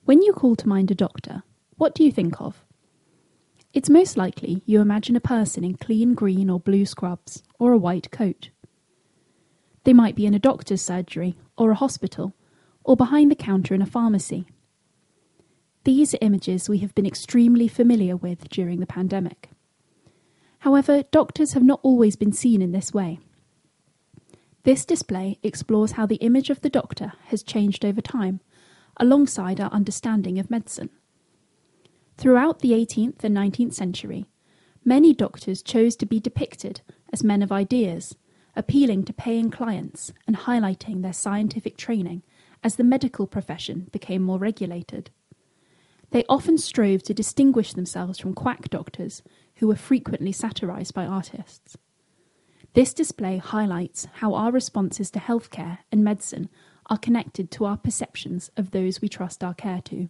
When you call to mind a doctor, what do you think of? It's most likely you imagine a person in clean green or blue scrubs, or a white coat. They might be in a doctor's surgery, or a hospital, or behind the counter in a pharmacy. These are images we have been extremely familiar with during the pandemic. However, doctors have not always been seen in this way. This display explores how the image of the doctor has changed over time, alongside our understanding of medicine. Throughout the 18th and 19th century, many doctors chose to be depicted as men of ideas, appealing to paying clients and highlighting their scientific training as the medical profession became more regulated. They often strove to distinguish themselves from quack doctors who were frequently satirized by artists. This display highlights how our responses to healthcare and medicine are connected to our perceptions of those we trust our care to.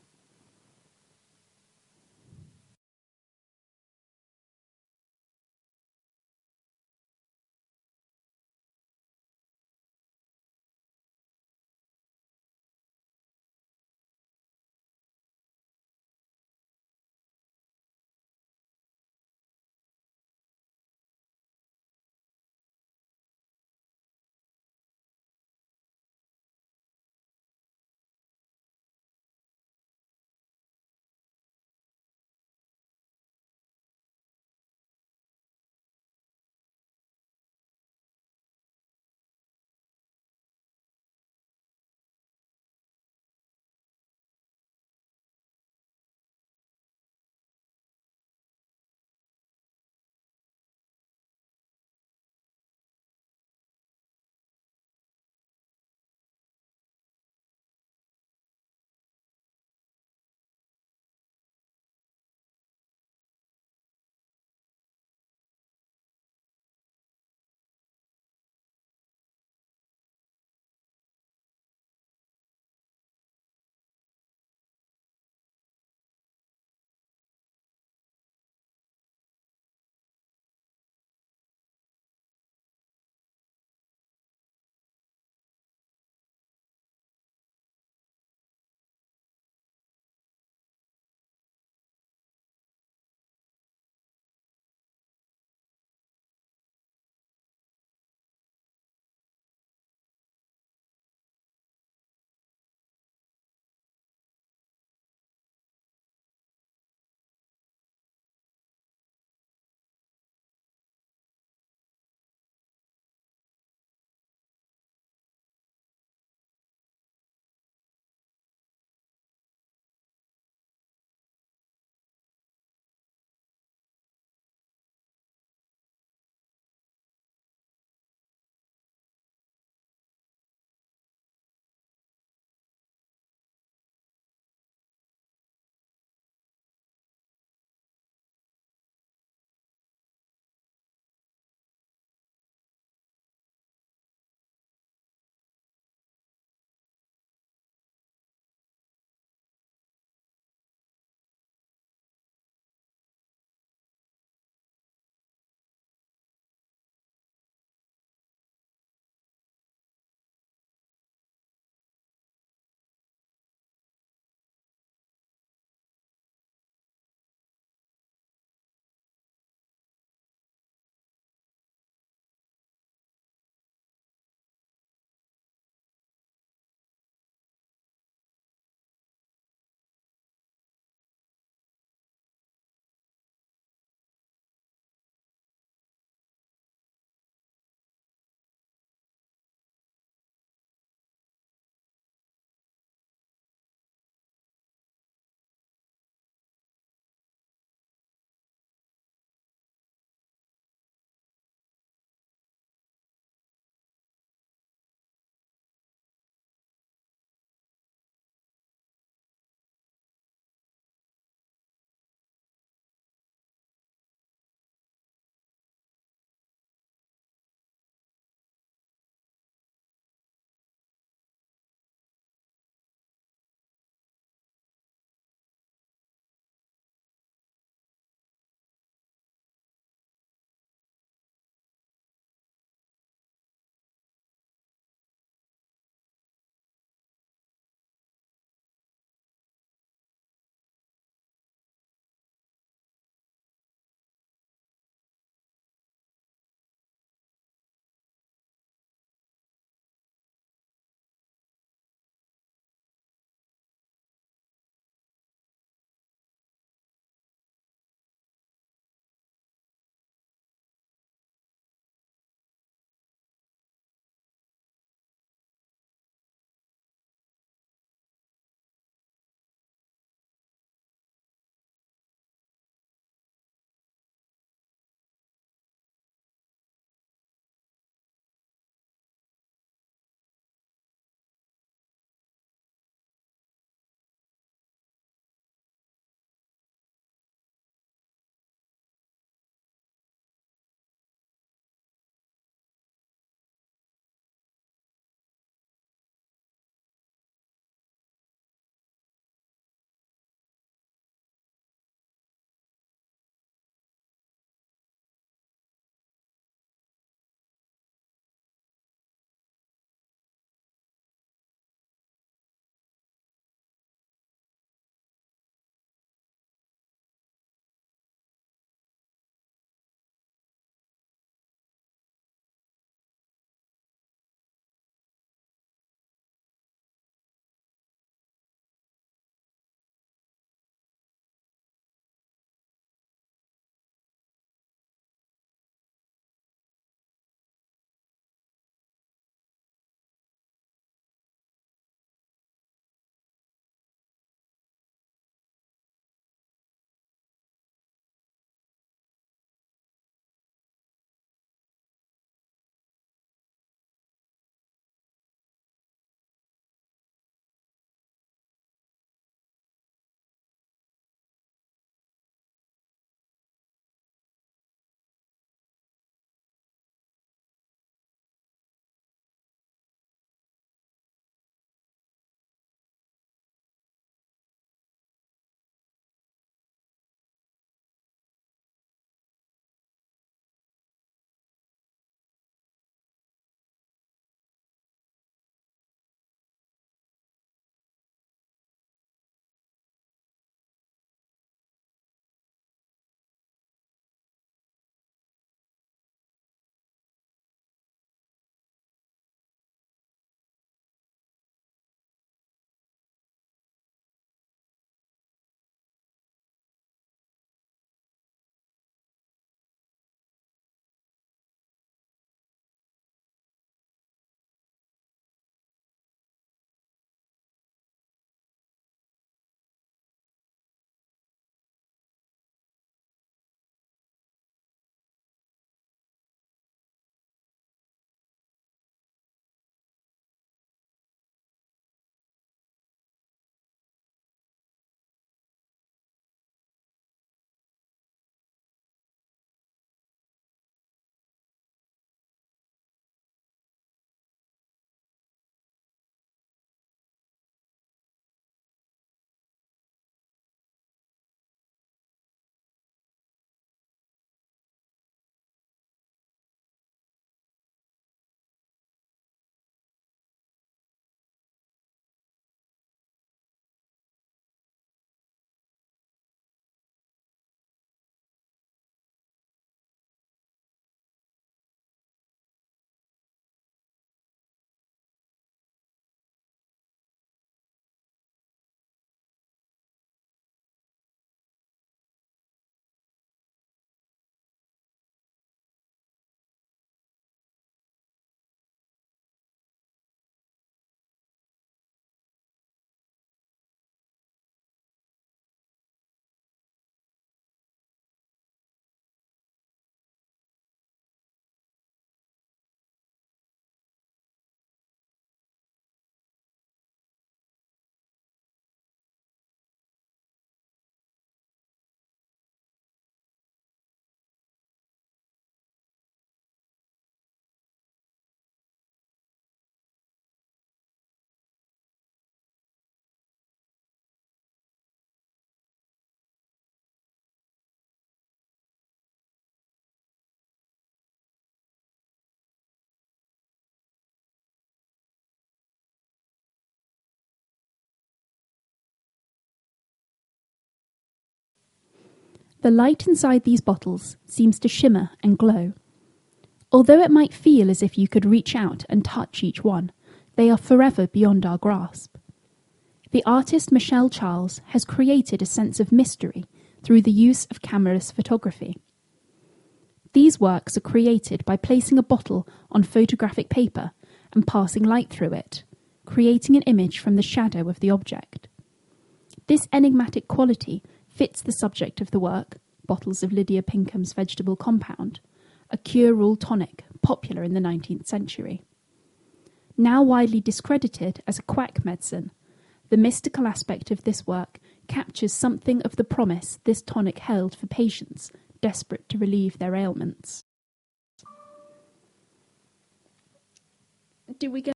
The light inside these bottles seems to shimmer and glow. Although it might feel as if you could reach out and touch each one, they are forever beyond our grasp. The artist Michelle Charles has created a sense of mystery through the use of cameraless photography. These works are created by placing a bottle on photographic paper and passing light through it, creating an image from the shadow of the object. This enigmatic quality fits the subject of the work, bottles of Lydia Pinkham's vegetable compound, a cure-all tonic popular in the 19th century. Now widely discredited as a quack medicine, the mystical aspect of this work captures something of the promise this tonic held for patients desperate to relieve their ailments. Do we go